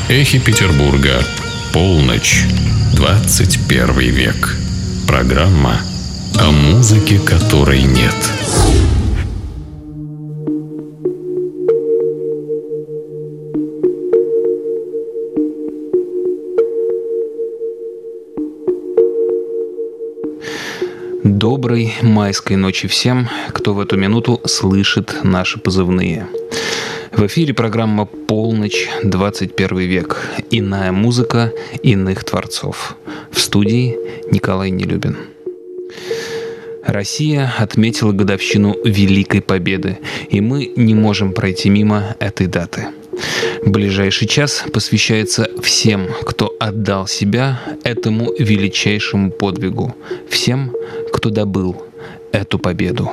Эхи Петербурга. Полночь. 21 век. Программа о музыке, которой нет. Доброй майской ночи всем, кто в эту минуту слышит наши позывные. В эфире программа «Полночь. 21 век». Иная музыка иных творцов. В студии Николай Нелюбин. Россия отметила годовщину Великой Победы, и мы не можем пройти мимо этой даты. Ближайший час посвящается всем, кто отдал себя этому величайшему подвигу, всем, кто добыл эту победу.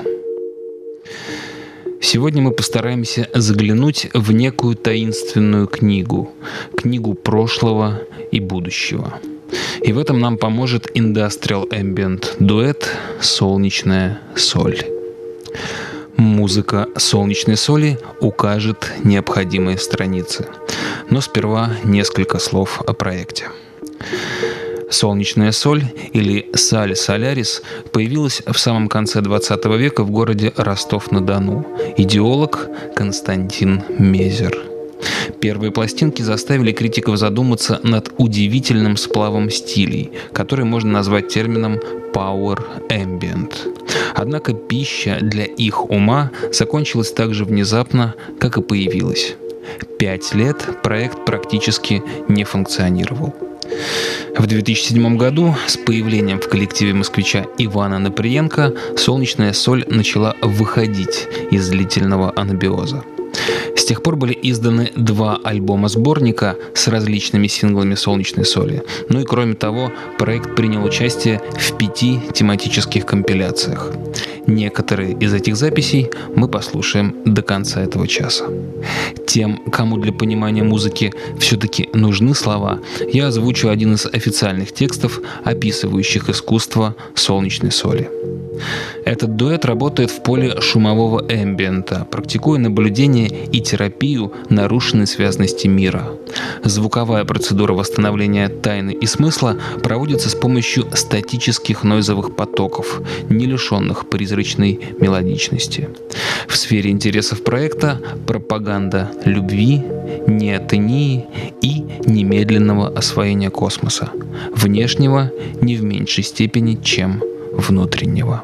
Сегодня мы постараемся заглянуть в некую таинственную книгу прошлого и будущего. И в этом нам поможет Industrial Ambient дуэт «Солнечная соль». Музыка «Солнечной соли» укажет необходимые страницы. Но сперва несколько слов о проекте. «Солнечная соль» или «Саль Солярис» появилась в самом конце XX века в городе Ростов-на-Дону. Идеолог Константин Мезер. Первые пластинки заставили критиков задуматься над удивительным сплавом стилей, который можно назвать термином «Power Ambient». Однако пища для их ума закончилась так же внезапно, как и появилась. 5 лет проект практически не функционировал. В 2007 году с появлением в коллективе москвича Ивана Наприенко «Солнечная соль» начала выходить из длительного анабиоза. С тех пор были изданы 2 альбома-сборника с различными синглами «Солнечной соли». Ну и кроме того, проект принял участие в 5 тематических компиляциях. Некоторые из этих записей мы послушаем до конца этого часа. Тем, кому для понимания музыки все-таки нужны слова, я озвучу один из официальных текстов, описывающих искусство «Солнечной соли». Этот дуэт работает в поле шумового эмбиента, практикуя наблюдение и терапию нарушенной связности мира. Звуковая процедура восстановления тайны и смысла проводится с помощью статических нойзовых потоков, не лишенных призрачной мелодичности. В сфере интересов проекта пропаганда любви, неотении и немедленного освоения космоса, внешнего не в меньшей степени, чем внутреннего.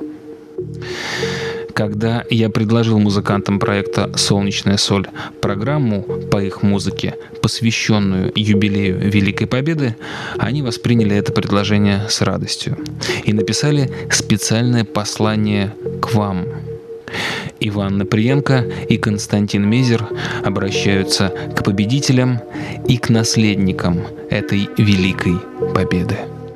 Когда я предложил музыкантам проекта «Солнечная соль» программу по их музыке, посвященную юбилею Великой Победы, они восприняли это предложение с радостью и написали специальное послание к вам. Иван Наприенко и Константин Мезер обращаются к победителям и к наследникам этой Великой Победы.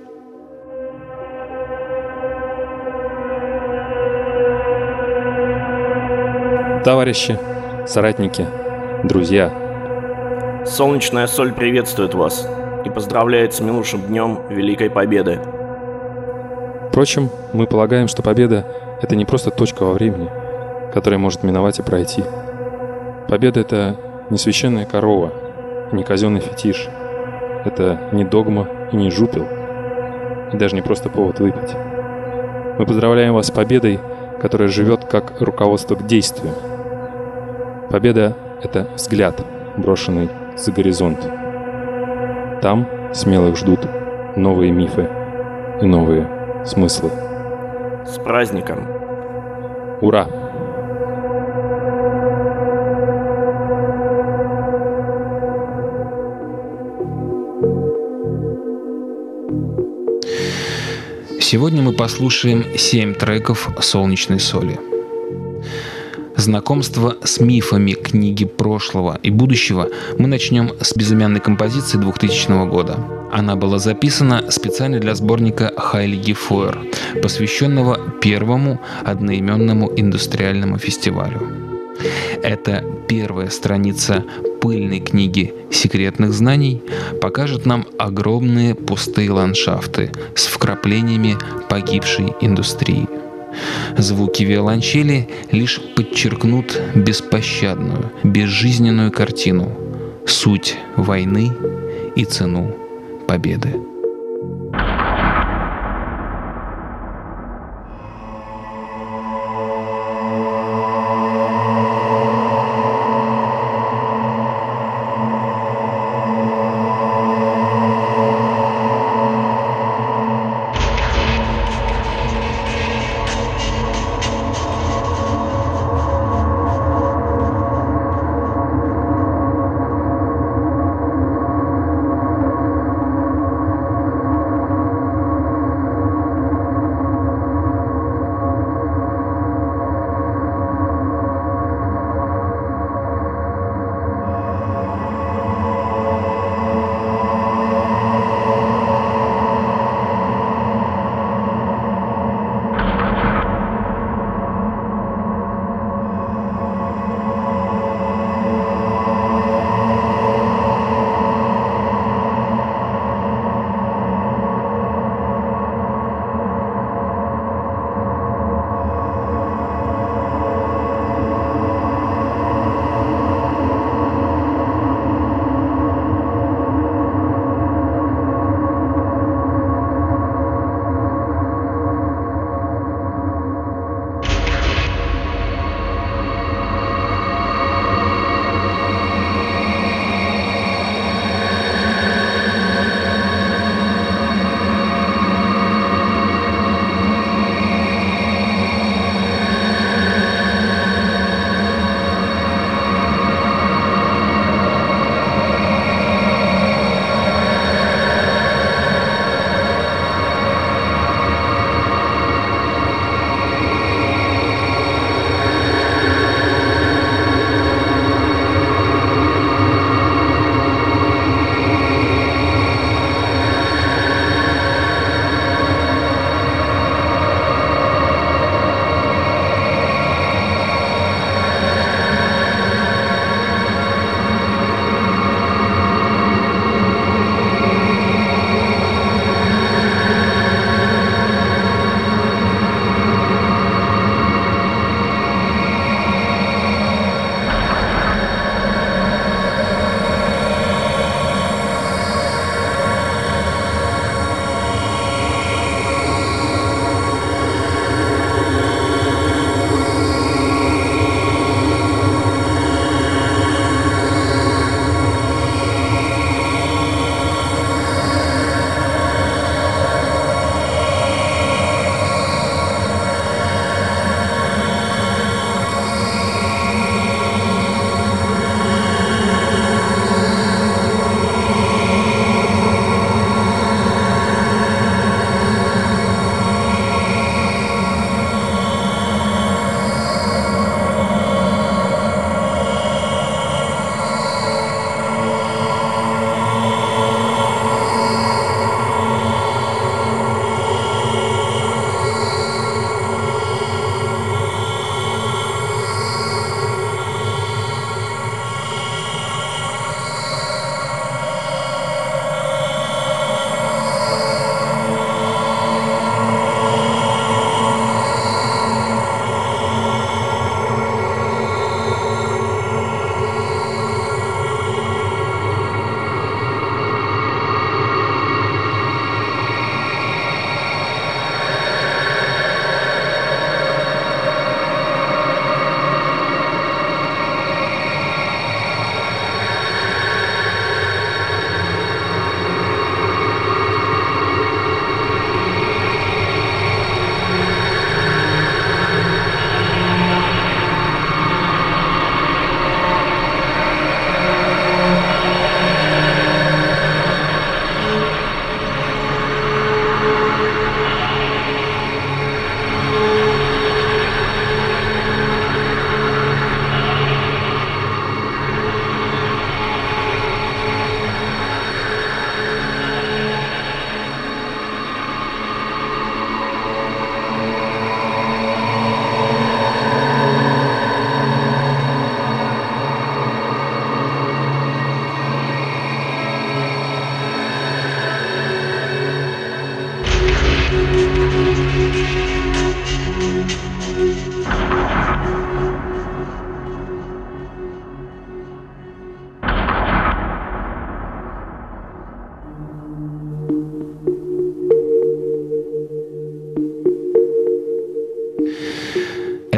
Товарищи, соратники, друзья. «Солнечная соль» приветствует вас и поздравляет с минувшим днем Великой Победы. Впрочем, мы полагаем, что победа — это не просто точка во времени, которая может миновать и пройти. Победа — это не священная корова, не казенный фетиш. Это не догма и не жупел, и даже не просто повод выпить. Мы поздравляем вас с победой, которая живет как руководство к действию. Победа — это взгляд, брошенный за горизонт. Там смелых ждут новые мифы и новые смыслы. С праздником! Ура! Сегодня мы послушаем 7 треков «Солнечной соли». Знакомство с мифами книги прошлого и будущего мы начнем с безымянной композиции 2000 года. Она была записана специально для сборника «Heilige Feuer», посвященного первому одноименному индустриальному фестивалю. Эта первая страница пыльной книги секретных знаний покажет нам огромные пустые ландшафты с вкраплениями погибшей индустрии. Звуки виолончели лишь подчеркнут беспощадную, безжизненную картину, суть войны и цену победы.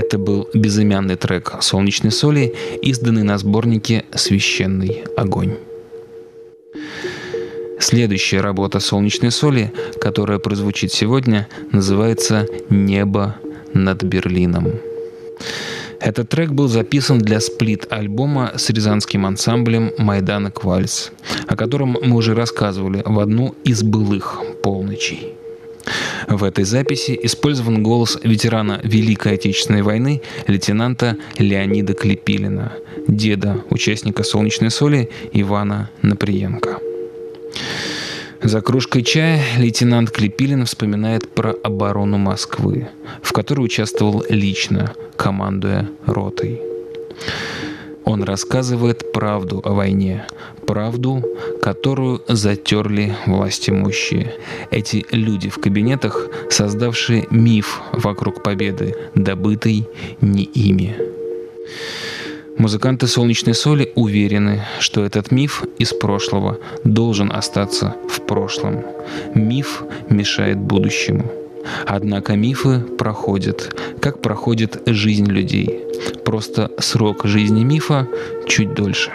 Это был безымянный трек «Солнечной соли», изданный на сборнике «Священный огонь». Следующая работа «Солнечной соли», которая прозвучит сегодня, называется «Небо над Берлином». Этот трек был записан для сплит-альбома с рязанским ансамблем «Майданок Вальс», о котором мы уже рассказывали в одну из былых полночей. В этой записи использован голос ветерана Великой Отечественной войны лейтенанта Леонида Клепилина, деда участника «Солнечной соли» Ивана Наприенко. За кружкой чая лейтенант Клепилин вспоминает про оборону Москвы, в которой участвовал лично, командуя ротой. Он рассказывает правду о войне, правду, которую затерли властимущие. Эти люди в кабинетах, создавшие миф вокруг победы, добытой не ими. Музыканты «Солнечной соли» уверены, что этот миф из прошлого должен остаться в прошлом. Миф мешает будущему. Однако мифы проходят, как проходит жизнь людей. Просто срок жизни мифа чуть дольше.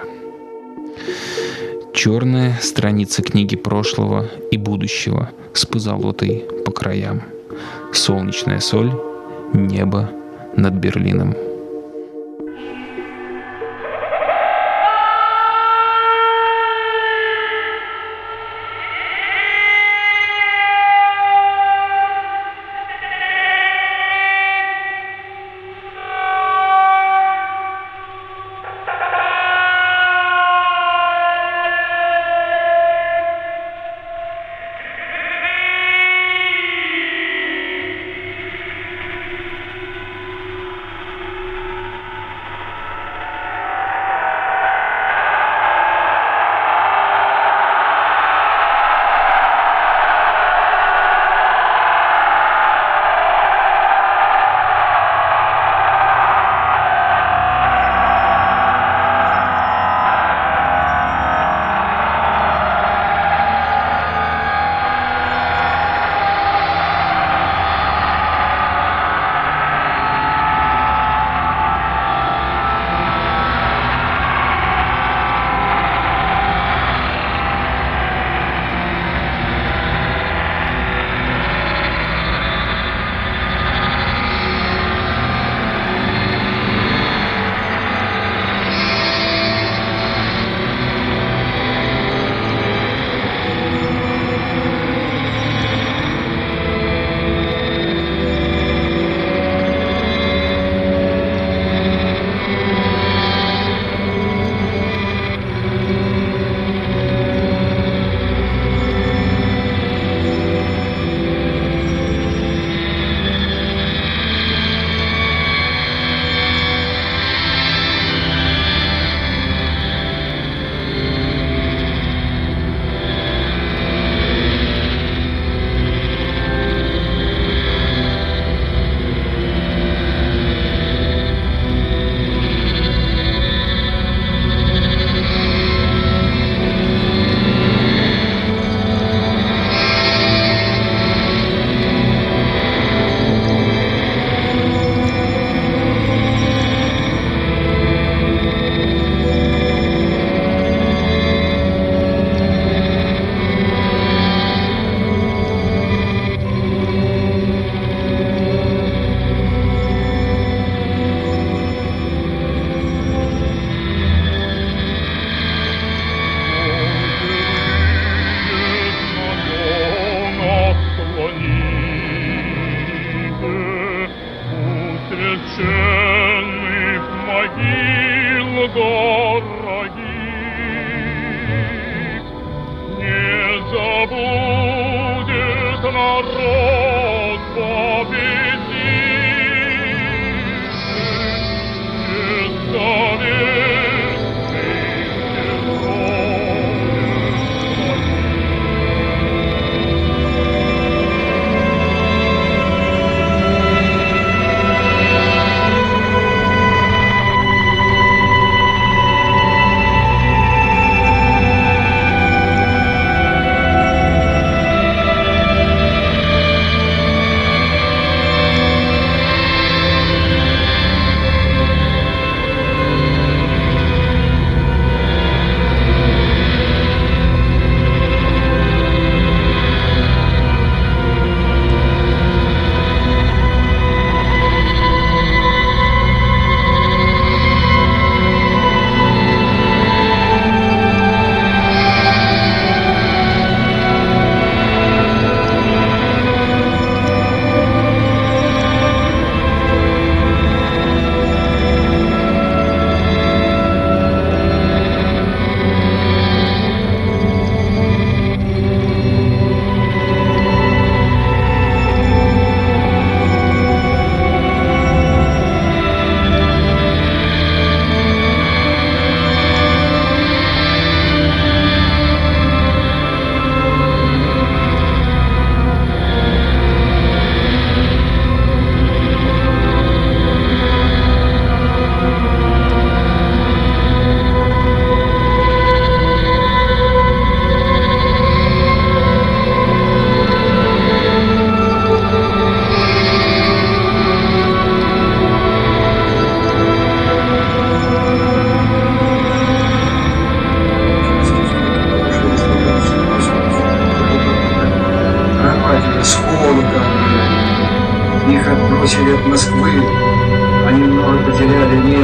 Черная страница книги прошлого и будущего с позолотой по краям. «Солнечная соль», «Небо над Берлином».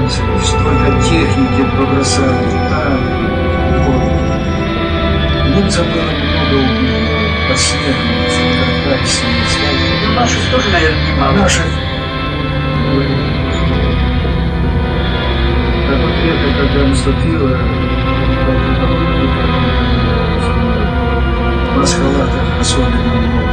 рельсы, столько техники побросали. Немцев было много убитых, под снегом, столько качественных снегов. Ну, наших тоже, наверное, немало. Наших. Так вот это, когда наступило, в масхалатах особенно много.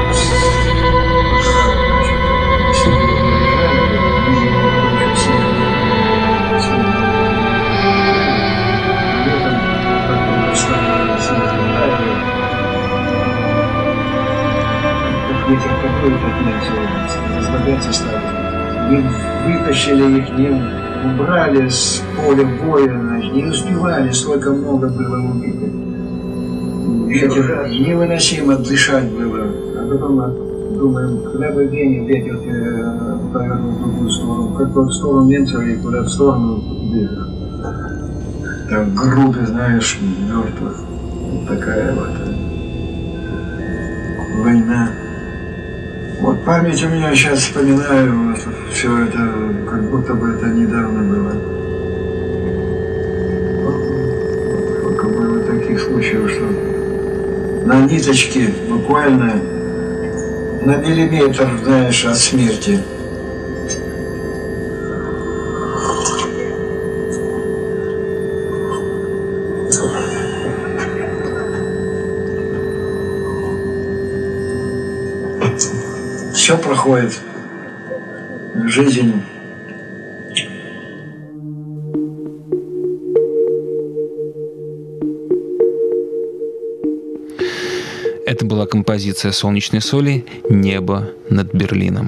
Ветер какой-то разлагаться стали. Не вытащили их, не убрали с поля боя, не успевали, столько много было убитых. Ветер невыносимо дышать было. А потом думаем, куда бы ветер повернул в другую сторону, в какую сторону немцев и куда в сторону ветер. Там груды, знаешь, мертвых. Вот такая вот война. Вот память у меня сейчас вспоминаю, вот, все это, как будто бы это недавно было. Вот, сколько было таких случаев, что на ниточке буквально на миллиметр, знаешь, от смерти. Все проходит. Жизнь. Это была композиция «Солнечной соли» «Небо над Берлином».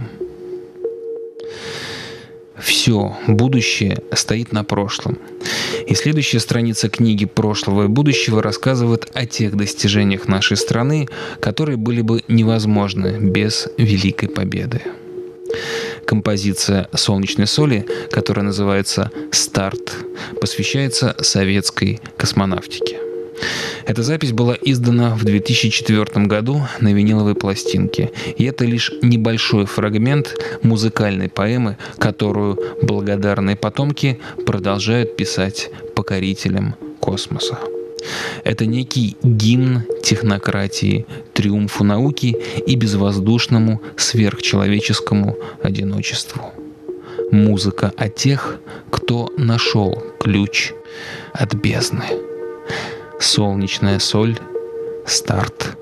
Все будущее стоит на прошлом. И следующая страница книги «Прошлого и будущего» рассказывает о тех достижениях нашей страны, которые были бы невозможны без Великой Победы. Композиция «Солнечной соли», которая называется «Старт», посвящается советской космонавтике. Эта запись была издана в 2004 году на виниловой пластинке, и это лишь небольшой фрагмент музыкальной поэмы, которую благодарные потомки продолжают писать покорителям космоса. Это некий гимн технократии, триумфу науки и безвоздушному сверхчеловеческому одиночеству. Музыка о тех, кто нашел ключ от бездны. «Солнечная соль», «Старт».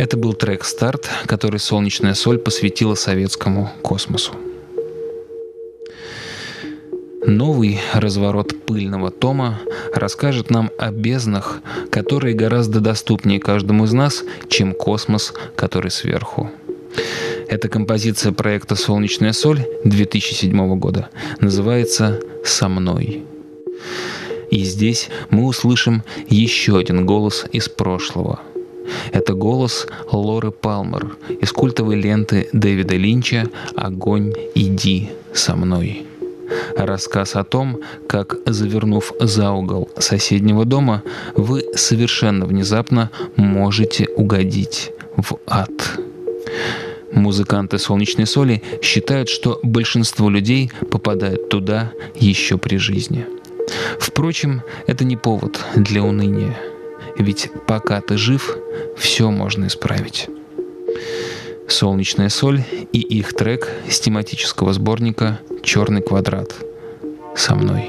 Это был трек «Старт», который «Солнечная соль» посвятила советскому космосу. Новый разворот пыльного тома расскажет нам о безднах, которые гораздо доступнее каждому из нас, чем космос, который сверху. Эта композиция проекта «Солнечная соль» 2007 года называется «Со мной». И здесь мы услышим еще один голос из прошлого. Это голос Лоры Палмер из культовой ленты Дэвида Линча «Огонь, иди со мной». Рассказ о том, как, завернув за угол соседнего дома, вы совершенно внезапно можете угодить в ад. Музыканты «Солнечной соли» считают, что большинство людей попадают туда еще при жизни. Впрочем, это не повод для уныния. Ведь пока ты жив, все можно исправить. «Солнечная соль» и их трек с тематического сборника «Черный квадрат». «Со мной».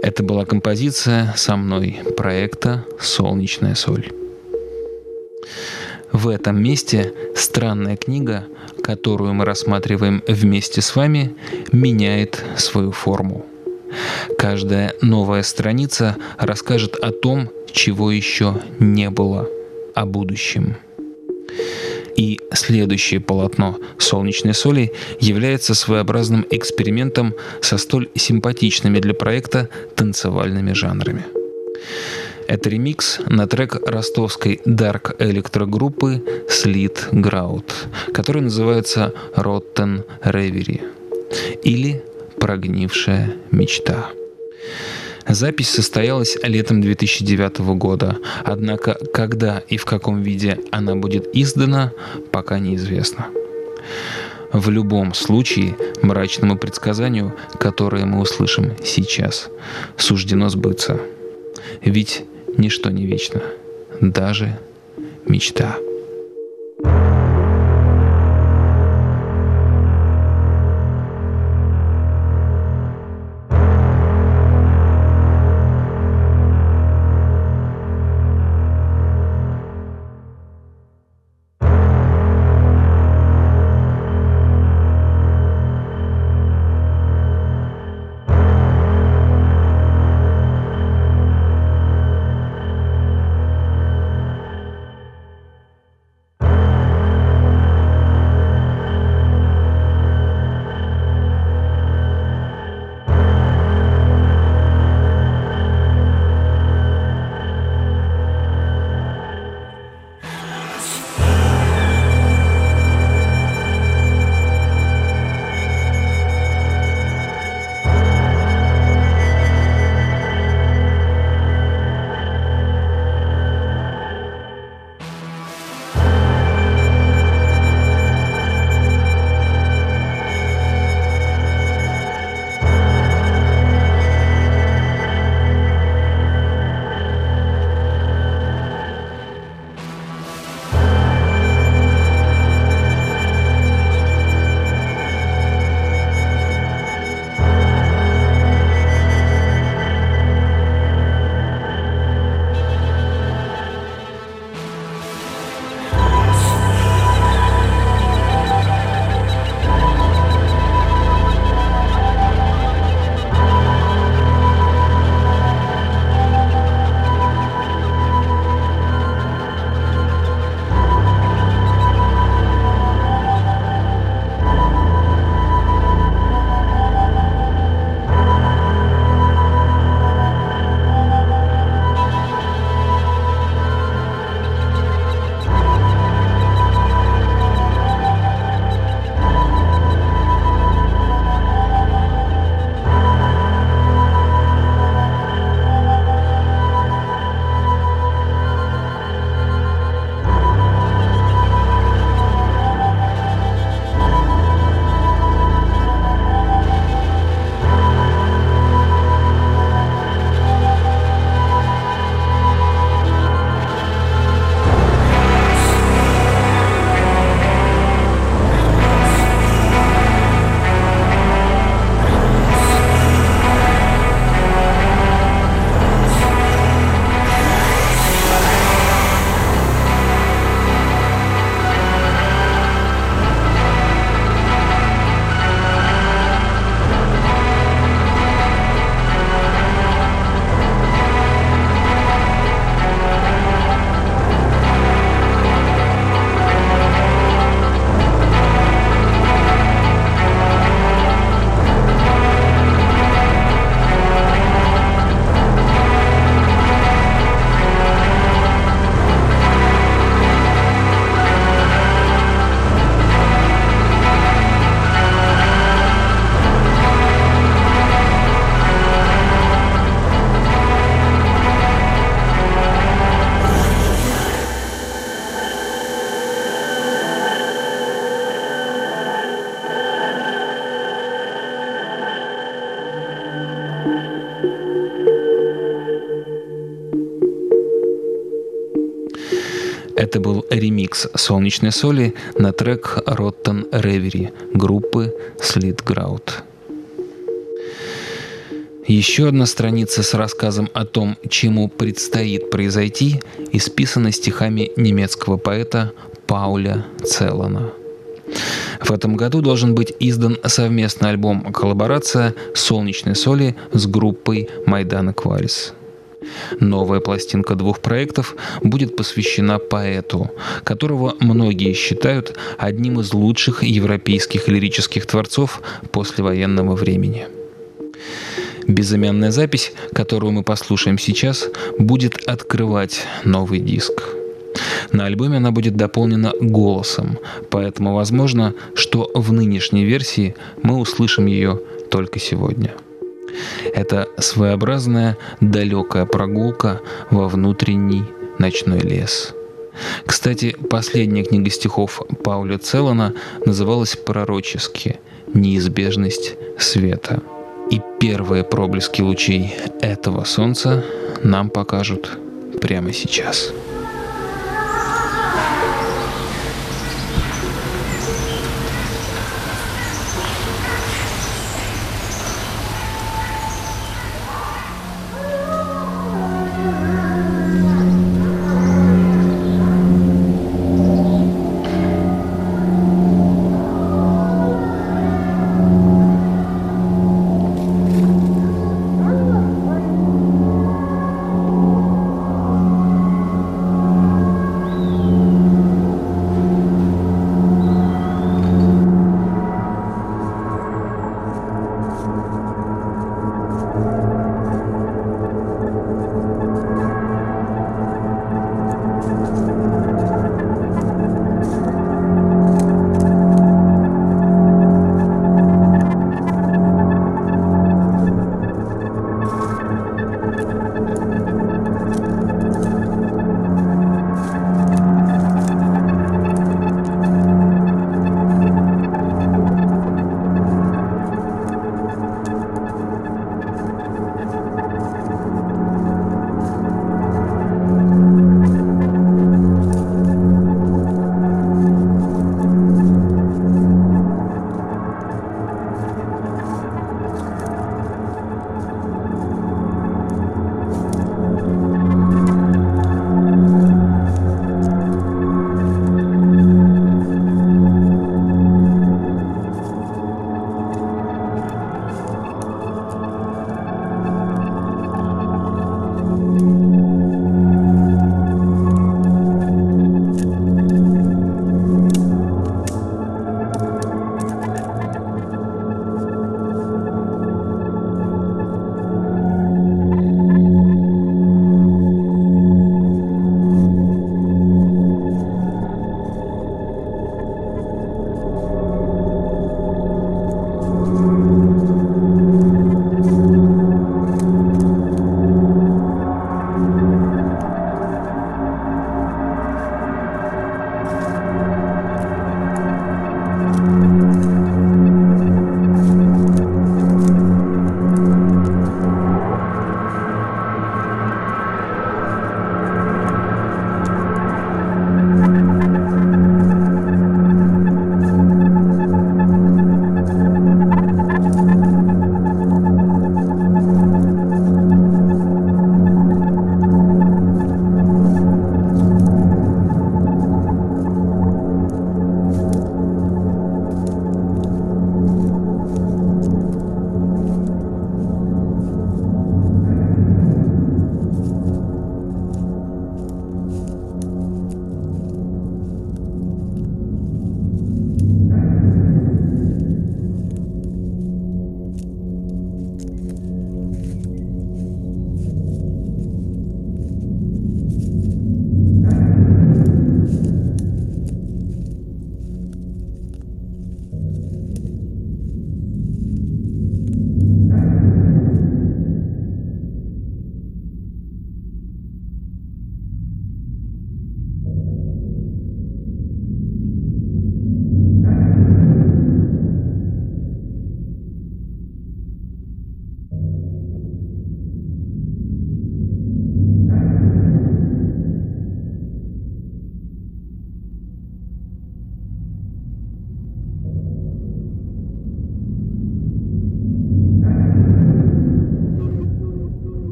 Это была композиция со мной проекта «Солнечная соль». В этом месте странная книга, которую мы рассматриваем вместе с вами, меняет свою форму. Каждая новая страница расскажет о том, чего еще не было, о будущем. И следующее полотно «Солнечной соли» является своеобразным экспериментом со столь симпатичными для проекта танцевальными жанрами. Это ремикс на трек ростовской дарк-электрогруппы Slid Grout, который называется «Rotten Reverie» или «Прогнившая мечта». Запись состоялась летом 2009 года, однако когда и в каком виде она будет издана, пока неизвестно. В любом случае, мрачному предсказанию, которое мы услышим сейчас, суждено сбыться. Ведь ничто не вечно, даже мечта. Это был ремикс «Солнечной соли» на трек «Rotten Reverie» группы Slid Grout. Еще одна страница с рассказом о том, чему предстоит произойти, исписана стихами немецкого поэта Пауля Целлана. В этом году должен быть издан совместный альбом-коллаборация «Солнечной соли» с группой Майдан Эквалис. Новая пластинка двух проектов будет посвящена поэту, которого многие считают одним из лучших европейских лирических творцов послевоенного времени. Безымянная запись, которую мы послушаем сейчас, будет открывать новый диск. На альбоме она будет дополнена голосом, поэтому возможно, что в нынешней версии мы услышим ее только сегодня. Это своеобразная далекая прогулка во внутренний ночной лес. Кстати, последняя книга стихов Пауля Целлана называлась пророчески «Неизбежность света». И первые проблески лучей этого солнца нам покажут прямо сейчас.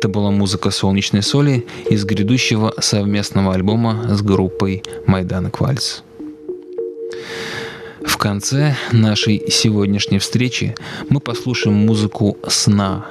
Это была музыка «Солнечной соли» из грядущего совместного альбома с группой «Майданек Вальс». В конце нашей сегодняшней встречи мы послушаем музыку сна,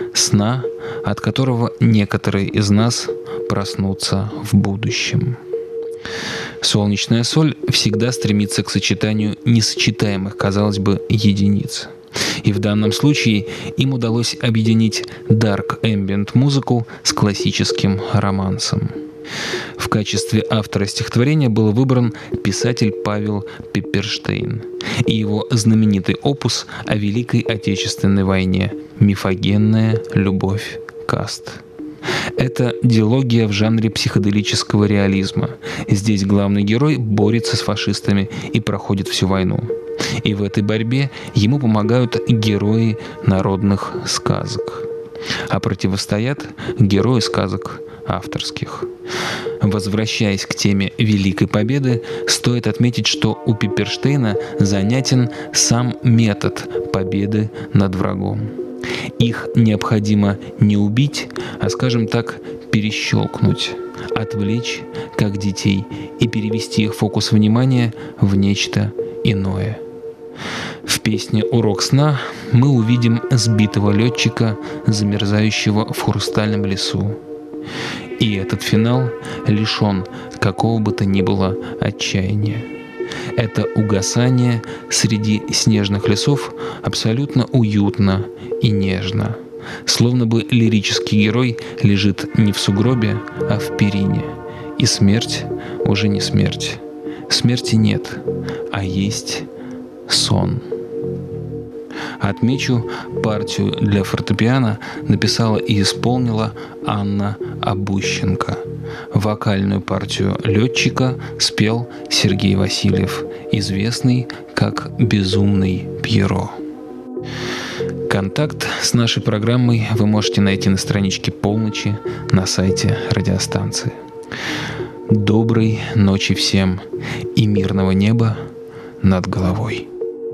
от которого некоторые из нас проснутся в будущем. «Солнечная соль» всегда стремится к сочетанию несочетаемых, казалось бы, единиц. И в данном случае им удалось объединить дарк эмбиент музыку с классическим романсом. В качестве автора стихотворения был выбран писатель Павел Пепперштейн и его знаменитый опус о Великой Отечественной войне «Мифогенная любовь каст». Это диалогия в жанре психоделического реализма. Здесь главный герой борется с фашистами и проходит всю войну. И в этой борьбе ему помогают герои народных сказок. А противостоят герои сказок авторских. Возвращаясь к теме Великой Победы, стоит отметить, что у Пепперштейна занятен сам метод победы над врагом. Их необходимо не убить, а, скажем так, перещелкнуть, отвлечь, как детей, и перевести их фокус внимания в нечто иное. В песне «Урок сна» мы увидим сбитого летчика, замерзающего в хрустальном лесу. И этот финал лишен какого бы то ни было отчаяния. Это угасание среди снежных лесов абсолютно уютно и нежно, словно бы лирический герой лежит не в сугробе, а в перине. И смерть уже не смерть. Смерти нет, а есть сон. Отмечу, партию для фортепиано написала и исполнила Анна Обущенко. Вокальную партию летчика спел Сергей Васильев, известный как «Безумный Пьеро». Контакт с нашей программой вы можете найти на страничке «Полночи» на сайте радиостанции. Доброй ночи всем и мирного неба над головой.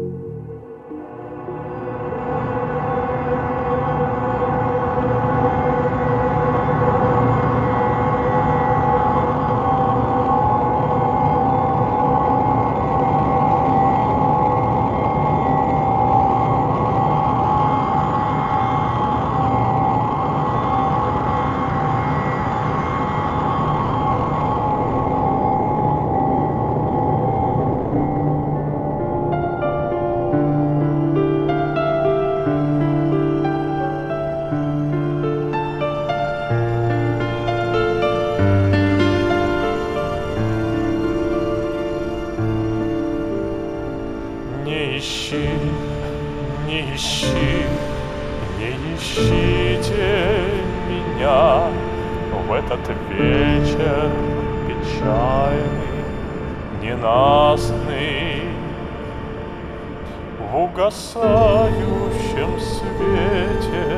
В угасающем свете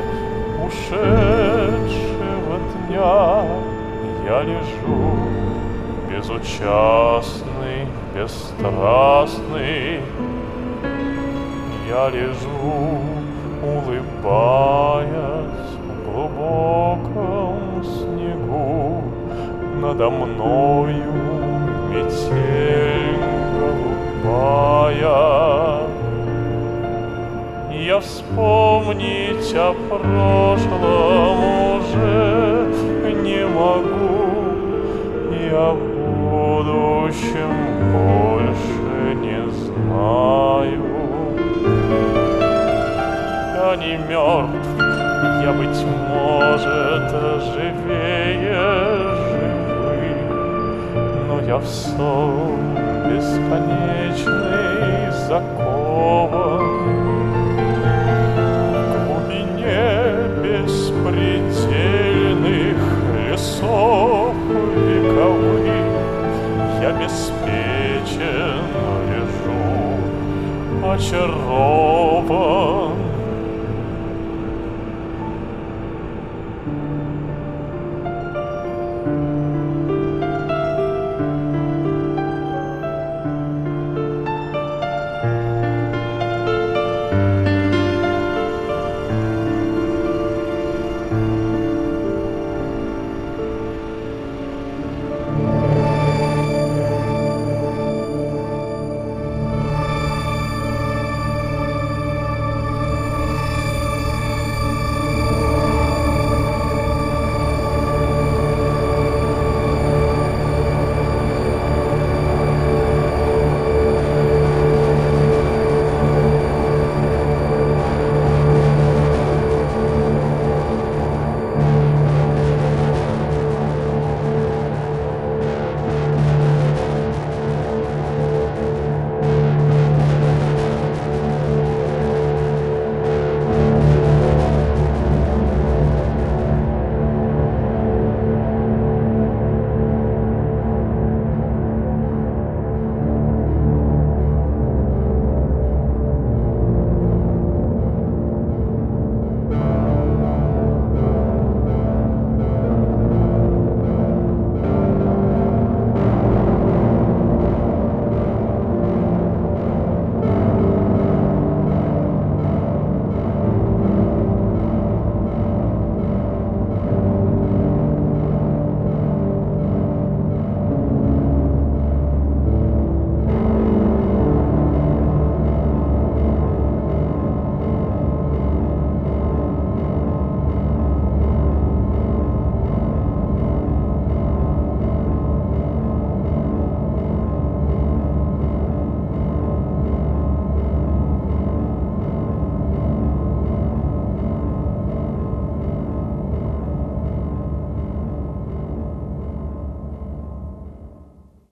ушедшего дня я лежу безучастный, бесстрастный. Я лежу, улыбаясь в глубоком снегу. Надо мною метель голубая. Я вспомнить о прошлом уже не могу. Я в будущем больше не знаю. Я не мертв, я, быть может, живее живых, но я в сон бесконечный закован.